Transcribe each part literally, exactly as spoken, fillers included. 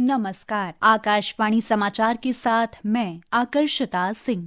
नमस्कार, आकाशवाणी समाचार के साथ मैं आकर्षिता सिंह।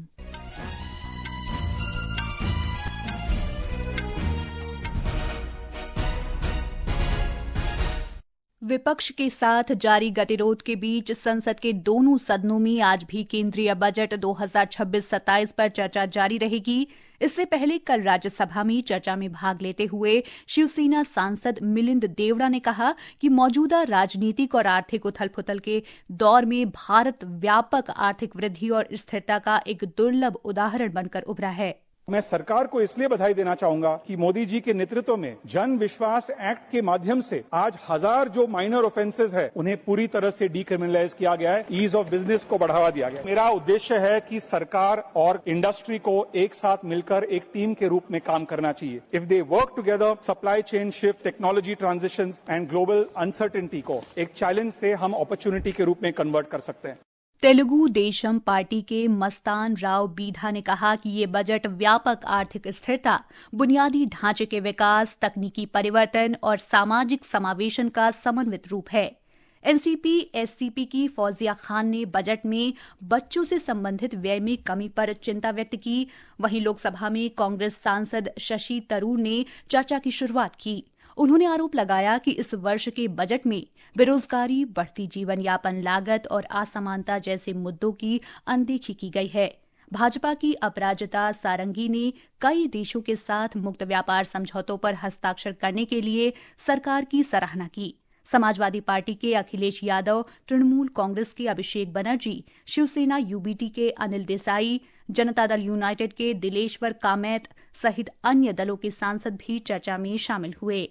विपक्ष के साथ जारी गतिरोध के बीच संसद के दोनों सदनों में आज भी केंद्रीय बजट दो हज़ार छब्बीस सत्ताईस पर चर्चा जारी रहेगी। इससे पहले कल राज्यसभा में चर्चा में भाग लेते हुए शिवसेना सांसद मिलिंद देवड़ा ने कहा कि मौजूदा राजनीतिक और आर्थिक उथल-पुथल के दौर में भारत व्यापक आर्थिक वृद्धि और स्थिरता का एक दुर्लभ उदाहरण बनकर उभरा है। मैं सरकार को इसलिए बधाई देना चाहूंगा कि मोदी जी के नेतृत्व में जन विश्वास एक्ट के माध्यम से आज हजार जो माइनर ऑफेंसेस है उन्हें पूरी तरह से डीक्रिमिनलाइज किया गया है। ईज ऑफ बिजनेस को बढ़ावा दिया गया। मेरा उद्देश्य है कि सरकार और इंडस्ट्री को एक साथ मिलकर एक टीम के रूप में काम करना चाहिए। If they work together, supply chain shift, technology transitions and global uncertainty को एक चैलेंज से हम अपॉर्चुनिटी के रूप में कन्वर्ट कर सकते हैं। तेलुगु देशम पार्टी के मस्तान राव बीधा ने कहा कि ये बजट व्यापक आर्थिक स्थिरता, बुनियादी ढांचे के विकास, तकनीकी परिवर्तन और सामाजिक समावेशन का समन्वित रूप है। एनसीपी एससीपी की फौजिया खान ने बजट में बच्चों से संबंधित व्यय में कमी पर चिंता व्यक्त की। वहीं लोकसभा में कांग्रेस सांसद शशि तरूर ने चर्चा की शुरुआत की। उन्होंने आरोप लगाया कि इस वर्ष के बजट में बेरोजगारी, बढ़ती जीवन यापन लागत और असमानता जैसे मुद्दों की अनदेखी की गई है। भाजपा की अपराजिता सारंगी ने कई देशों के साथ मुक्त व्यापार समझौतों पर हस्ताक्षर करने के लिए सरकार की सराहना की। समाजवादी पार्टी के अखिलेश यादव, तृणमूल कांग्रेस के अभिषेक बनर्जी, शिवसेना यूबीटी के अनिल देसाई, जनता दल यूनाइटेड के दिलेश्वर कामैत सहित अन्य दलों के सांसद भी चर्चा में शामिल हुए।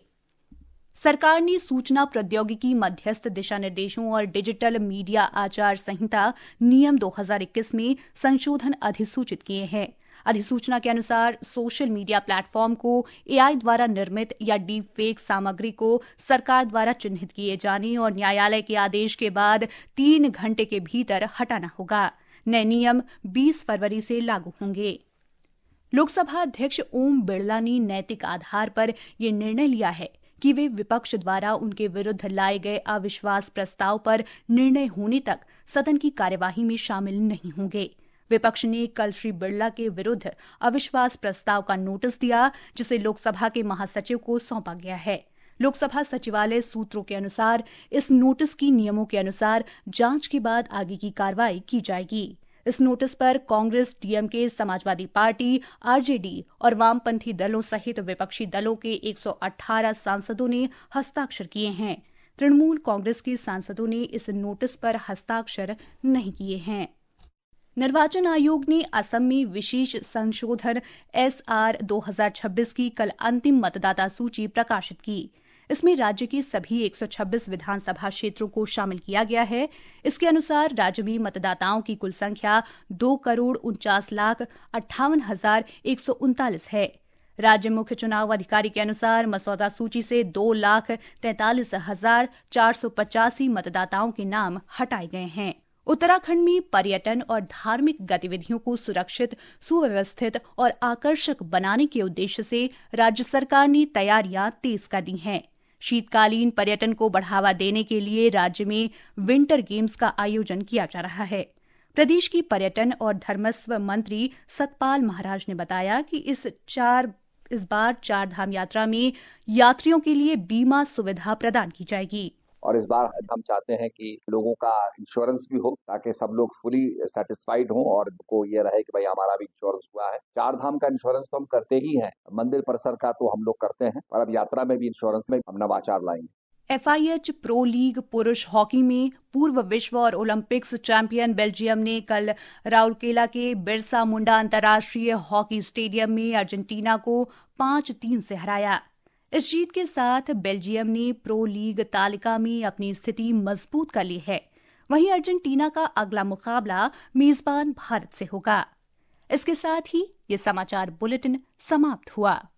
सरकार ने सूचना प्रौद्योगिकी मध्यस्थ दिशा निर्देशों और डिजिटल मीडिया आचार संहिता नियम दो हज़ार इक्कीस में संशोधन अधिसूचित किए हैं। अधिसूचना के अनुसार सोशल मीडिया प्लेटफॉर्म को एआई द्वारा निर्मित या डीप फेक सामग्री को सरकार द्वारा चिन्हित किए जाने और न्यायालय के आदेश के बाद तीन घंटे के भीतर हटाना होगा। नए नियम बीस फरवरी से लागू होंगे। लोकसभा अध्यक्ष ओम बिरला ने नैतिक आधार पर यह निर्णय लिया है कि वे विपक्ष द्वारा उनके विरुद्ध लाए गए अविश्वास प्रस्ताव पर निर्णय होने तक सदन की कार्यवाही में शामिल नहीं होंगे। विपक्ष ने कल श्री बिरला के विरुद्ध अविश्वास प्रस्ताव का नोटिस दिया, जिसे लोकसभा के महासचिव को सौंपा गया है। लोकसभा सचिवालय सूत्रों के अनुसार इस नोटिस की नियमों के अनुसार जांच के बाद आगे की कार्रवाई की जाएगी। इस नोटिस पर कांग्रेस, डीएमके, समाजवादी पार्टी, आरजेडी और वामपंथी दलों सहित विपक्षी दलों के एक सौ अठारह सांसदों ने हस्ताक्षर किए हैं। तृणमूल कांग्रेस के सांसदों ने इस नोटिस पर हस्ताक्षर नहीं किए हैं। निर्वाचन आयोग ने असम में विशेष संशोधन एसआर दो हज़ार छब्बीस की कल अंतिम मतदाता सूची प्रकाशित की। इसमें राज्य के सभी एक सौ छब्बीस विधानसभा क्षेत्रों को शामिल किया गया है। इसके अनुसार राज्य में मतदाताओं की कुल संख्या दो करोड़ उनचास लाख अट्ठावन हजार एक सौ उनतालीस है। राज्य मुख्य चुनाव अधिकारी के अनुसार मसौदा सूची से दो लाख तैंतालीस हजार चार सौ पचासी मतदाताओं के नाम हटाए गए हैं। उत्तराखंड में पर्यटन और धार्मिक गतिविधियों को सुरक्षित, सुव्यवस्थित और आकर्षक बनाने के उद्देश्य से राज्य सरकार ने तैयारियां तेज कर दी हैं। शीतकालीन पर्यटन को बढ़ावा देने के लिए राज्य में विंटर गेम्स का आयोजन किया जा रहा है। प्रदेश की पर्यटन और धर्मस्व मंत्री सतपाल महाराज ने बताया कि इस चार इस बार चार धाम यात्रा में यात्रियों के लिए बीमा सुविधा प्रदान की जाएगी। और इस बार हम चाहते हैं कि लोगों का इंश्योरेंस भी हो ताकि सब लोग फुली सेटिस्फाइड हों और उनको ये रहे कि भाई हमारा भी इंश्योरेंस हुआ है। चार धाम का इंश्योरेंस तो हम करते ही हैं, मंदिर परिसर का तो हम लोग करते हैं, और अब यात्रा में भी इंश्योरेंस में हम नवाचार लाएंगे। एफआईएच प्रो लीग पुरुष हॉकी में पूर्व विश्व और ओलंपिक्स चैंपियन बेल्जियम ने कल राउरकेला के बिरसा मुंडा अंतर्राष्ट्रीय हॉकी स्टेडियम में अर्जेंटीना को पांच तीन से हराया। इस जीत के साथ बेल्जियम ने प्रो लीग तालिका में अपनी स्थिति मजबूत कर ली है। वहीं अर्जेंटीना का अगला मुकाबला मेजबान भारत से होगा। इसके साथ ही ये समाचार बुलेटिन समाप्त हुआ।